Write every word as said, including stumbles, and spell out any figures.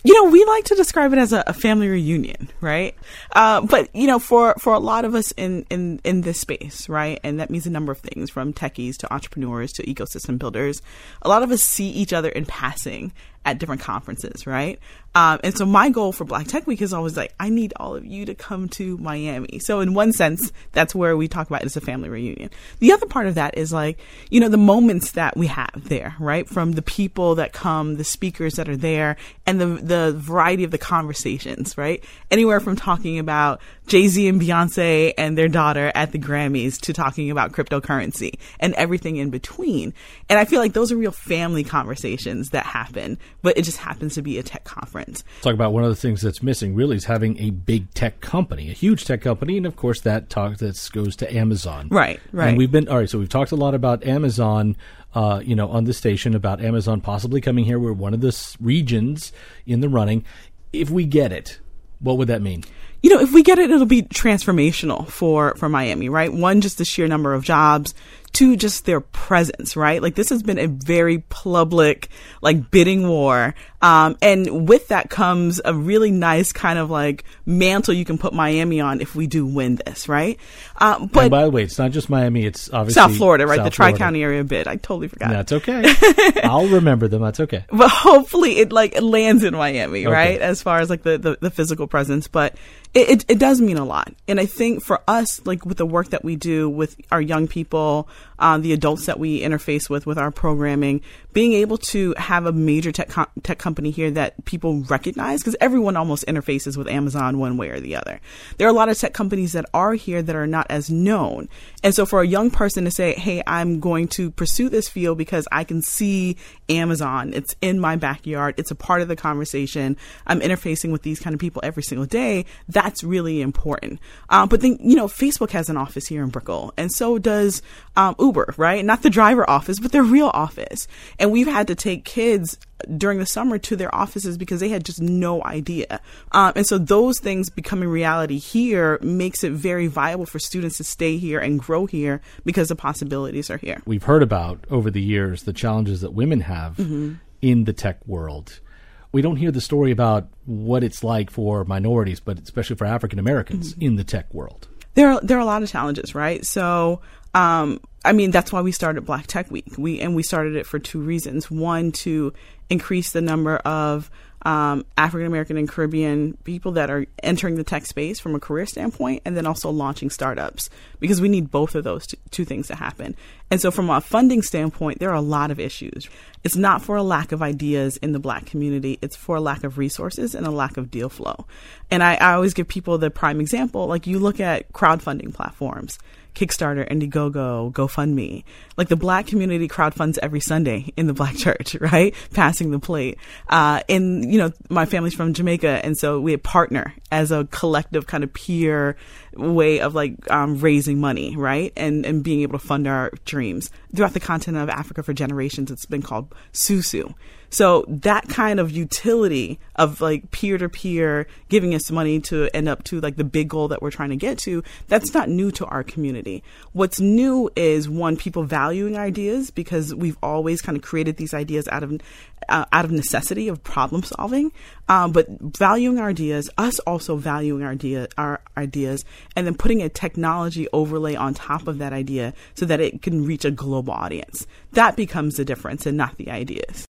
You know, we like to describe it as a, a family reunion, right? Uh, but, you know, for, for a lot of us in, in, in this space, right? And that means a number of things, from techies to entrepreneurs to ecosystem builders. A lot of us see each other in passing at different conferences, right? Um, and so my goal for Black Tech Week is always like, I need all of you to come to Miami. So in one sense, that's where we talk about it as a family reunion. The other part of that is like, you know, the moments that we have there, right? From the people that come, the speakers that are there, and the the variety of the conversations, right? Anywhere from talking about Jay-Z and Beyonce and their daughter at the Grammys to talking about cryptocurrency and everything in between. And I feel like those are real family conversations that happen, but it just happens to be a tech conference. Talk about one of the things that's missing really is having a big tech company, a huge tech company. And of course that talk that goes to Amazon. Right, right. And we've been, all right, so we've talked a lot about Amazon, uh, you know, on the station, about Amazon possibly coming here. We're one of the s- regions in the running. If we get it, what would that mean? You know, if we get it, it'll be transformational for, for Miami, right? One, just the sheer number of jobs. Two, just their presence, right? Like, this has been a very public, like, bidding war. Um, and with that comes a really nice kind of like mantle you can put Miami on if we do win this, right? Um, but and by the way, it's not just Miami, it's obviously South Florida, right? South the Tri-County area bid. I totally forgot. That's okay. I'll remember them. That's okay. But hopefully it like it lands in Miami, Okay. right? As far as like the, the, the physical presence. But it, it, it does mean a lot. And I think for us, like with the work that we do with our young people, um, the adults that we interface with, with our programming, being able to have a major tech com- tech company here that people recognize, because everyone almost interfaces with Amazon one way or the other. There are a lot of tech companies that are here that are not as known. And so for a young person to say, hey, I'm going to pursue this field because I can see Amazon, it's in my backyard, it's a part of the conversation, I'm interfacing with these kind of people every single day, that's really important. Um, but then, you know, Facebook has an office here in Brickell, and so does um, Uber, right? Not the driver office, but their real office. And we've had to take kids during the summer to their offices because they had just no idea. Um, and so those things becoming reality here makes it very viable for students to stay here and grow here because the possibilities are here. We've heard about over the years the challenges that women have mm-hmm. in the tech world. We don't hear the story about what it's like for minorities, but especially for African Americans mm-hmm. in the tech world. There are, there are a lot of challenges, right? So, um, I mean, that's why we started Black Tech Week. We, and we started it for two reasons. One, to increase the number of um, African American and Caribbean people that are entering the tech space from a career standpoint, and then also launching startups, because we need both of those two, two things to happen. And so from a funding standpoint, there are a lot of issues. It's not for a lack of ideas in the Black community. It's for a lack of resources and a lack of deal flow. And I, I always give people the prime example. Like, you look at crowdfunding platforms, Kickstarter, Indiegogo, GoFundMe. Like, the Black community crowdfunds every Sunday in the Black church, right? Passing the plate. Uh, and, you know, my family's from Jamaica, and so we partner as a collective kind of peer way of like um, raising money, right? And and being able to fund our dreams. Throughout the continent of Africa for generations, it's been called Susu. So that kind of utility of like peer-to-peer giving us money to end up to like the big goal that we're trying to get to, that's not new to our community. What's new is, one, people valuing ideas, because we've always kind of created these ideas out of uh, out of necessity of problem solving, um, but valuing our ideas, us also valuing our idea, our ideas, and then putting a technology overlay on top of that idea so that it can reach a global audience. That becomes the difference, and not the ideas.